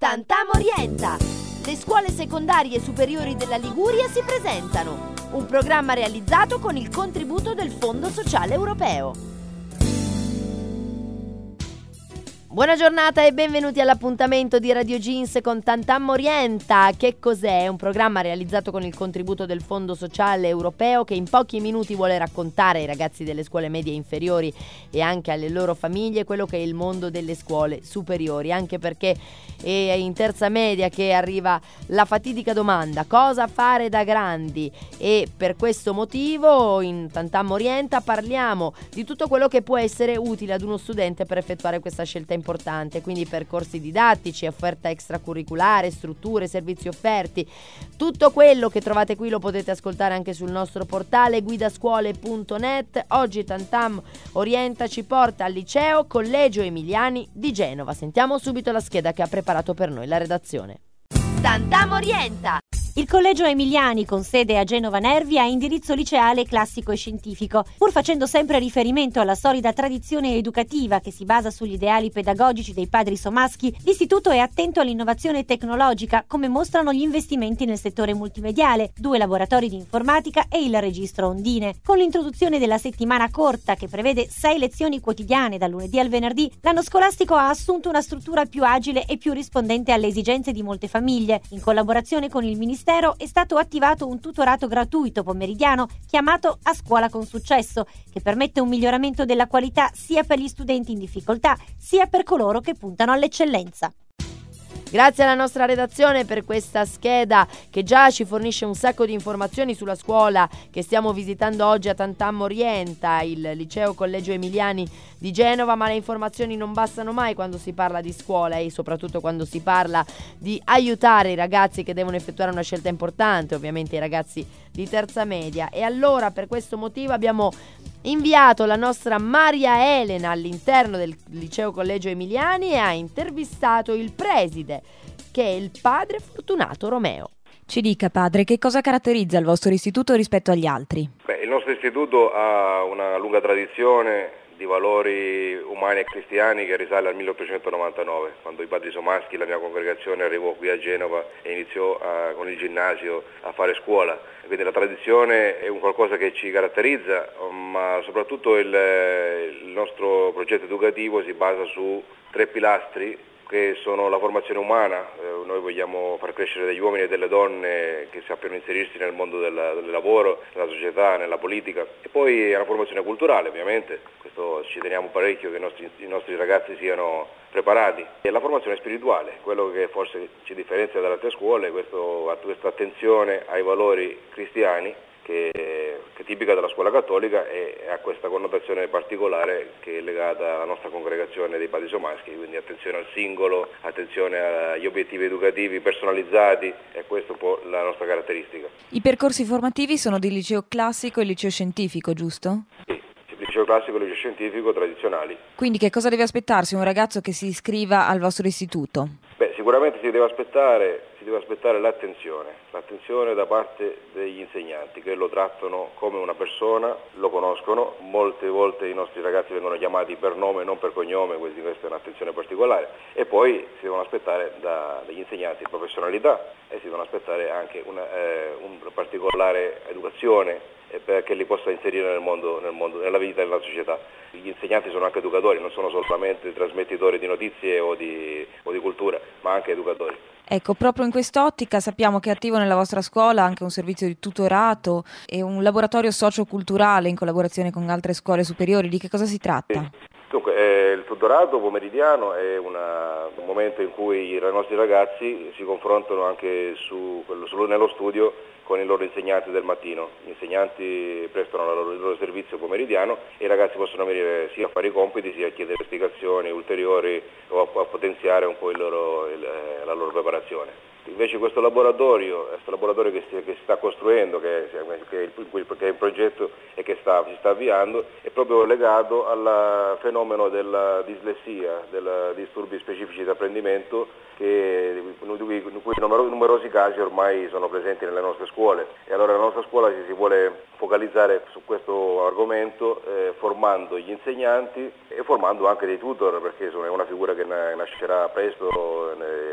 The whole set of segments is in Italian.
Tantam Orienta! Le scuole secondarie superiori della Liguria si presentano. Un programma realizzato con il contributo del Fondo Sociale Europeo. Buona giornata e benvenuti all'appuntamento di Radio Jeans con Tantam Orienta. Che cos'è? Un programma realizzato con il contributo del Fondo Sociale Europeo che in pochi minuti vuole raccontare ai ragazzi delle scuole medie inferiori e anche alle loro famiglie quello che è il mondo delle scuole superiori, anche perché è in terza media che arriva la fatidica domanda: cosa fare da grandi? E per questo motivo in Tantam Orienta parliamo di tutto quello che può essere utile ad uno studente per effettuare questa scelta importante, quindi percorsi didattici, offerta extracurriculare, strutture, servizi offerti. Tutto quello che trovate qui lo potete ascoltare anche sul nostro portale guidascuole.net. Oggi Tantam Orienta ci porta al liceo Collegio Emiliani di Genova. Sentiamo subito la scheda che ha preparato per noi la redazione. Tantam Orienta. Il Collegio Emiliani, con sede a Genova Nervi, ha indirizzo liceale classico e scientifico. Pur facendo sempre riferimento alla solida tradizione educativa che si basa sugli ideali pedagogici dei padri somaschi, l'istituto è attento all'innovazione tecnologica, come mostrano gli investimenti nel settore multimediale, 2 laboratori di informatica e il registro Ondine. Con l'introduzione della settimana corta, che prevede 6 lezioni quotidiane dal lunedì al venerdì, l'anno scolastico ha assunto una struttura più agile e più rispondente alle esigenze di molte famiglie. In collaborazione con il Ministero è stato attivato un tutorato gratuito pomeridiano chiamato A Scuola con Successo, che permette un miglioramento della qualità sia per gli studenti in difficoltà sia per coloro che puntano all'eccellenza. Grazie alla nostra redazione per questa scheda che già ci fornisce un sacco di informazioni sulla scuola che stiamo visitando oggi a Tantam Orienta, il liceo Collegio Emiliani di Genova, ma le informazioni non bastano mai quando si parla di scuola e soprattutto quando si parla di aiutare i ragazzi che devono effettuare una scelta importante, ovviamente i ragazzi di terza media. E allora per questo motivo abbiamo inviato la nostra Maria Elena all'interno del liceo Collegio Emiliani e ha intervistato il preside, che è il padre Fortunato Romeo. Ci dica, padre, che cosa caratterizza il vostro istituto rispetto agli altri? Il nostro istituto ha una lunga tradizione di valori umani e cristiani che risale al 1899, quando i padri somaschi, la mia congregazione, arrivò qui a Genova e iniziò con il ginnasio a fare scuola. Quindi la tradizione è un qualcosa che ci caratterizza, ma soprattutto il nostro progetto educativo si basa su 3 pilastri che sono la formazione umana. Noi vogliamo far crescere degli uomini e delle donne che sappiano inserirsi nel mondo del lavoro, nella società, nella politica, e poi la formazione culturale, ovviamente, questo ci teniamo parecchio che i nostri ragazzi siano preparati, e la formazione spirituale, quello che forse ci differenzia dalle altre scuole, questa attenzione ai valori cristiani che è tipica della scuola cattolica e ha questa connotazione particolare che è legata alla nostra congregazione dei padri somaschi, quindi attenzione al singolo, attenzione agli obiettivi educativi personalizzati, e questa è un po' la nostra caratteristica. I percorsi formativi sono di liceo classico e liceo scientifico, giusto? Sì, liceo classico e liceo scientifico tradizionali. Quindi che cosa deve aspettarsi un ragazzo che si iscriva al vostro istituto? Sicuramente si deve aspettare l'attenzione da parte degli insegnanti, che lo trattano come una persona, lo conoscono. Molte volte i nostri ragazzi vengono chiamati per nome e non per cognome, quindi questa è un'attenzione particolare. E poi si devono aspettare dagli insegnanti professionalità e si devono aspettare anche una particolare educazione perché li possa inserire nel mondo, nella vita della società. Gli insegnanti sono anche educatori, non sono solamente trasmettitori di notizie o di cultura, ma anche educatori. Ecco, proprio in quest'ottica sappiamo che è attivo nella vostra scuola anche un servizio di tutorato e un laboratorio socioculturale in collaborazione con altre scuole superiori. Di che cosa si tratta? Dunque, il tutorato pomeridiano è un momento in cui i nostri ragazzi si confrontano anche nello studio con i loro insegnanti del mattino. Gli insegnanti prestano il loro servizio pomeridiano e i ragazzi possono venire sia a fare i compiti sia a chiedere spiegazioni ulteriori o a potenziare un po' la loro preparazione. Invece questo laboratorio che si sta costruendo, che è in progetto e che si sta avviando, è proprio legato al fenomeno della dislessia, dei disturbi specifici di apprendimento, in cui numerosi casi ormai sono presenti nelle nostre scuole. E allora la nostra scuola si vuole focalizzare su questo argomento, formando gli insegnanti e formando anche dei tutor, perché è una figura che nascerà presto per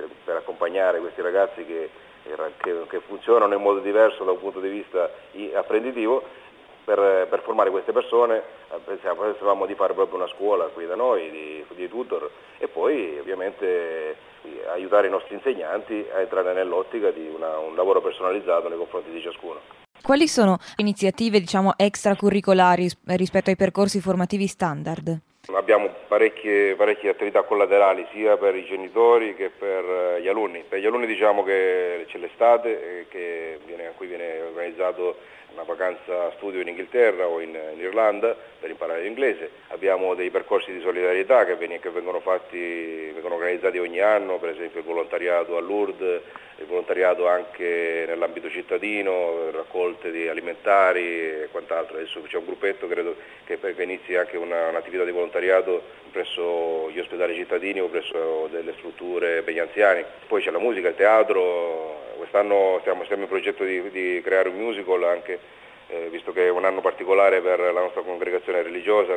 accompagnare questi ragazzi che funzionano in modo diverso da un punto di vista apprenditivo, per formare queste persone. Pensavamo di fare proprio una scuola qui da noi, di tutor, e poi ovviamente aiutare i nostri insegnanti a entrare nell'ottica di un lavoro personalizzato nei confronti di ciascuno. Quali sono iniziative, extracurricolari rispetto ai percorsi formativi standard? Abbiamo parecchie attività collaterali sia per i genitori che per gli alunni. Per gli alunni diciamo che c'è l'estate, a cui viene organizzato una vacanza studio in Inghilterra o in Irlanda per imparare l'inglese. Abbiamo dei percorsi di solidarietà che vengono organizzati ogni anno, per esempio il volontariato a Lourdes, il volontariato anche nell'ambito cittadino, raccolte di alimentari e quant'altro. Adesso c'è un gruppetto, credo che inizi anche un'attività di volontariato presso gli ospedali cittadini o presso delle strutture per gli anziani. Poi c'è la musica, il teatro. Quest'anno stiamo in progetto di creare un musical anche, visto che è un anno particolare per la nostra congregazione religiosa,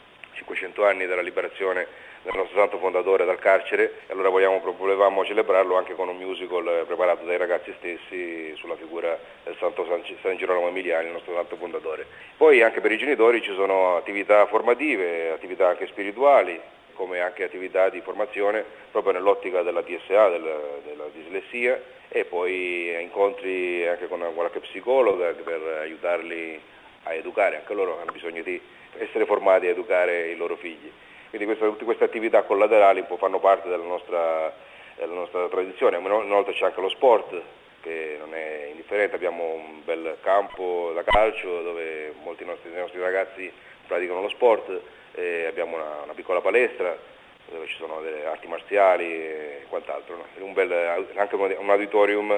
500 anni dalla liberazione del nostro santo fondatore dal carcere, e allora volevamo celebrarlo anche con un musical preparato dai ragazzi stessi sulla figura del santo San Girolamo Emiliani, il nostro santo fondatore. Poi anche per i genitori ci sono attività formative, attività anche spirituali, come anche attività di formazione proprio nell'ottica della DSA, della dislessia, e poi incontri anche con qualche psicologa per aiutarli a educare. Anche loro hanno bisogno di essere formati a educare i loro figli. Quindi tutte queste attività collaterali un po' fanno parte della nostra tradizione. Inoltre c'è anche lo sport, che non è indifferente. Abbiamo un bel campo da calcio dove molti dei nostri ragazzi praticano lo sport, e abbiamo una piccola palestra dove ci sono delle arti marziali e quant'altro, no? Anche un auditorium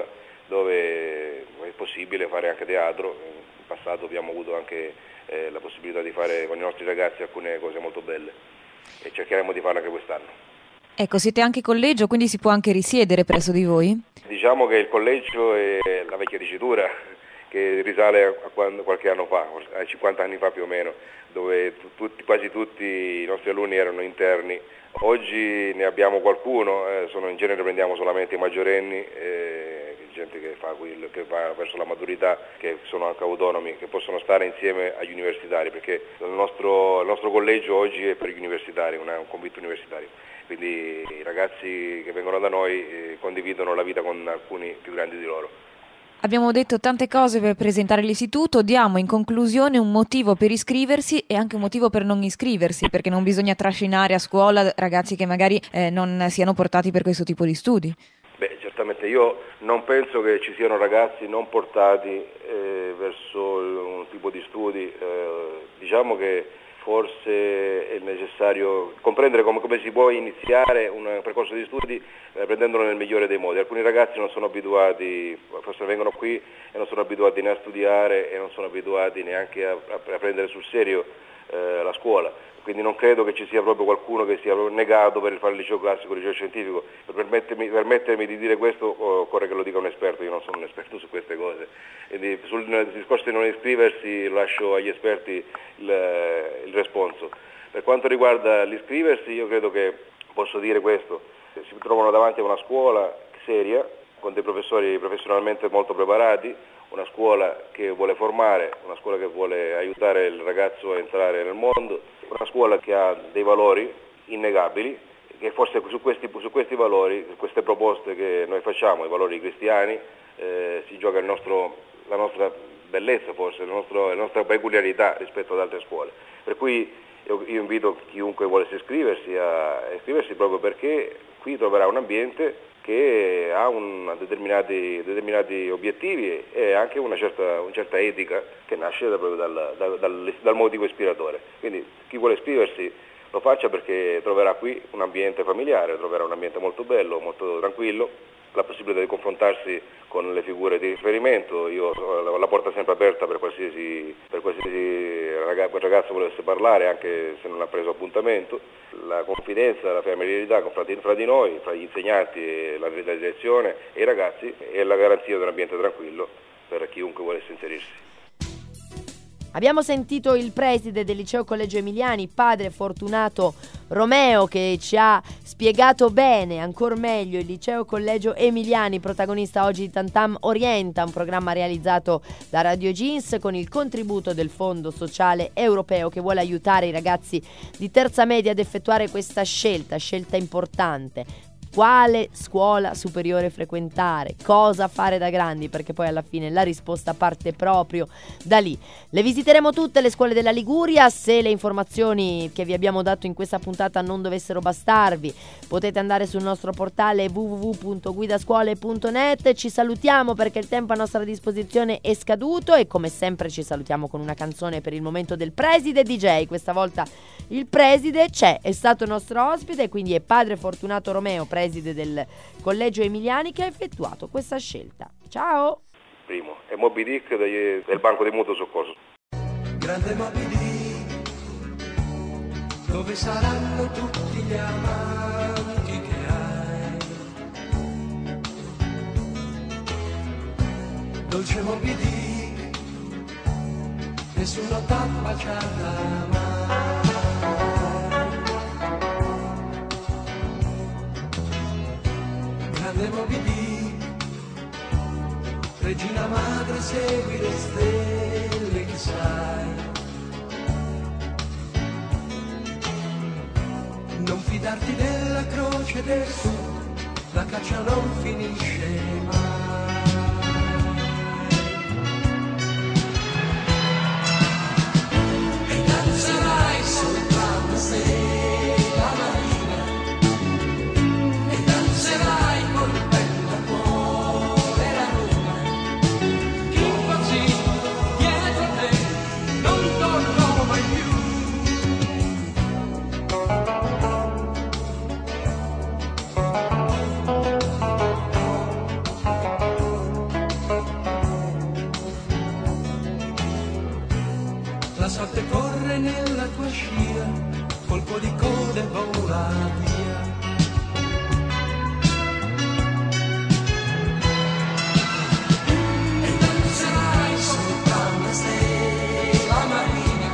dove è possibile fare anche teatro. In passato abbiamo avuto anche la possibilità di fare con i nostri ragazzi alcune cose molto belle, e cercheremo di farlo anche quest'anno. Ecco, siete anche collegio, quindi si può anche risiedere presso di voi? Diciamo che il collegio è la vecchia dicitura che risale a qualche anno fa, a 50 anni fa più o meno, dove quasi tutti i nostri alunni erano interni. Oggi ne abbiamo qualcuno, in genere prendiamo solamente i maggiorenni, gente che va verso la maturità, che sono anche autonomi, che possono stare insieme agli universitari, perché il nostro collegio oggi è per gli universitari, un convitto universitario. Quindi i ragazzi che vengono da noi condividono la vita con alcuni più grandi di loro. Abbiamo detto tante cose per presentare l'istituto, diamo in conclusione un motivo per iscriversi e anche un motivo per non iscriversi, perché non bisogna trascinare a scuola ragazzi che magari non siano portati per questo tipo di studi. Beh, certamente io non penso che ci siano ragazzi non portati verso un tipo di studi, diciamo che forse è necessario comprendere come si può iniziare un percorso di studi prendendolo nel migliore dei modi. Alcuni ragazzi non sono abituati, forse vengono qui e non sono abituati né a studiare e non sono abituati neanche a prendere sul serio la scuola. Quindi non credo che ci sia proprio qualcuno che sia negato per fare il liceo classico, il liceo scientifico. Per permettermi di dire questo occorre che lo dica un esperto, io non sono un esperto su queste cose. Quindi sul discorso di non iscriversi lascio agli esperti il responso. Per quanto riguarda l'iscriversi, io credo che posso dire questo: si trovano davanti a una scuola seria, con dei professori professionalmente molto preparati, una scuola che vuole formare, una scuola che vuole aiutare il ragazzo a entrare nel mondo, una scuola che ha dei valori innegabili, che forse su questi valori, su queste proposte che noi facciamo, i valori cristiani, si gioca la nostra bellezza, forse la nostra peculiarità rispetto ad altre scuole. Per cui io invito chiunque volesse iscriversi a iscriversi, proprio perché qui troverà un ambiente che ha determinati obiettivi e anche una certa etica che nasce proprio dal motivo ispiratore. Quindi chi vuole iscriversi lo faccia, perché troverà qui un ambiente familiare, troverà un ambiente molto bello, molto tranquillo, la possibilità di confrontarsi con le figure di riferimento. Io ho la porta sempre aperta per qualsiasi ragazzo volesse parlare, anche se non ha preso appuntamento. La confidenza, la familiarità fra di noi, fra gli insegnanti e la direzione e i ragazzi, è la garanzia di un ambiente tranquillo per chiunque volesse inserirsi. Abbiamo sentito il preside del Liceo Collegio Emiliani, padre Fortunato Romeo, che ci ha spiegato bene, ancora meglio, il Liceo Collegio Emiliani, protagonista oggi di Tantam Orienta, un programma realizzato da Radio Jeans con il contributo del Fondo Sociale Europeo, che vuole aiutare i ragazzi di terza media ad effettuare questa scelta importante. Quale scuola superiore frequentare, cosa fare da grandi, perché poi alla fine la risposta parte proprio da lì. Le visiteremo tutte le scuole della Liguria. Se le informazioni che vi abbiamo dato in questa puntata non dovessero bastarvi, potete andare sul nostro portale www.guidascuole.net. Ci salutiamo perché il tempo a nostra disposizione è scaduto e come sempre ci salutiamo con una canzone per il momento del preside DJ. Questa volta il preside è stato nostro ospite, quindi è padre Fortunato Romeo, preside del Collegio Emiliani, che ha effettuato questa scelta. Ciao! Primo, è Moby Dick del Banco di Mutuo Soccorso. Grande Moby Dick, dove saranno tutti gli amanti che hai? Dolce Moby Dick, nessuno t'ha baciata mai. Grande Moby Dick, regina madre, segui le stelle che sai. Non fidarti della croce del sud, la caccia non finisce mai. E danzerai soltanto se la marina, e danzerai col petto a cuore la luna. Chi impazzì dietro a te non tornò mai più. La sorte corre nella tua scia, colpo di coda e vola via. E danzerai soltanto se la marina,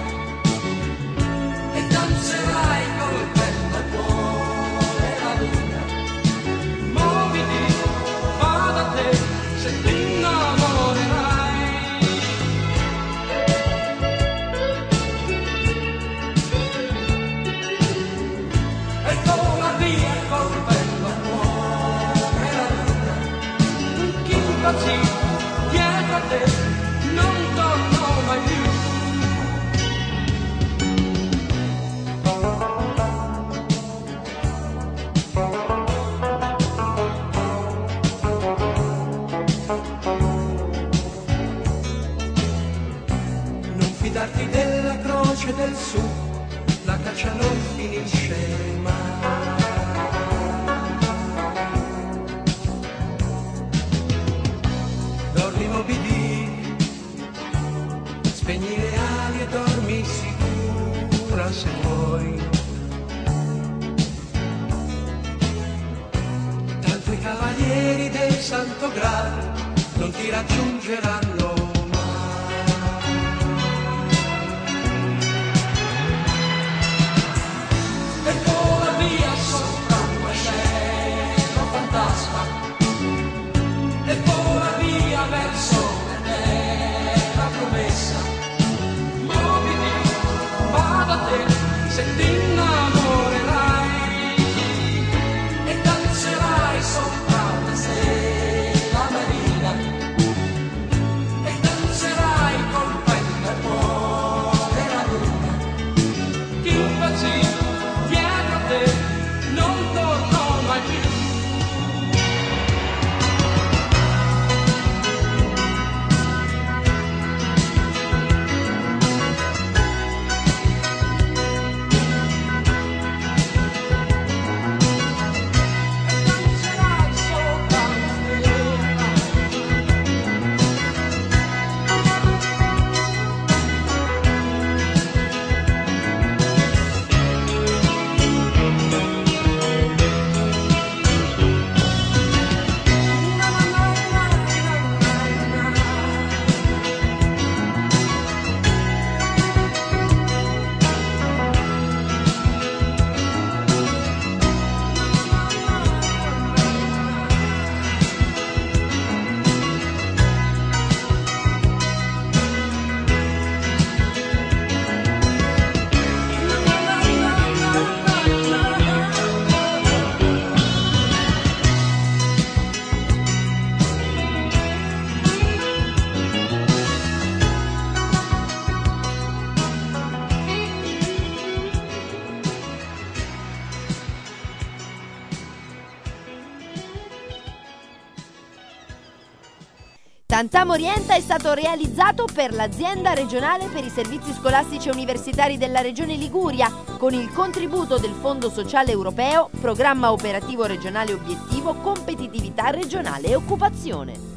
e danzerai col petto a cuore la luna. Muoviti, va da te, se ti innamorerai. E vola via col petto a cuore la luna. Chi impazzì dietro a te non tornò mai più. Non fidarti della croce del sud, la caccia non finisce mai. Dormi Moby Dick, spegni le ali e dormi sicura se vuoi. Tanto i cavalieri del Santo Graal non ti raggiungeranno mai. E vola via soltanto il cielo fantasma, e vola via verso la terra promessa. Muoviti, va da te, se ti innamorerai. E danzerai soltanto se la marina, e Tantam Orienta è stato realizzato per l'Azienda regionale per i servizi scolastici e universitari della Regione Liguria con il contributo del Fondo Sociale Europeo, Programma Operativo Regionale Obiettivo, Competitività Regionale e Occupazione.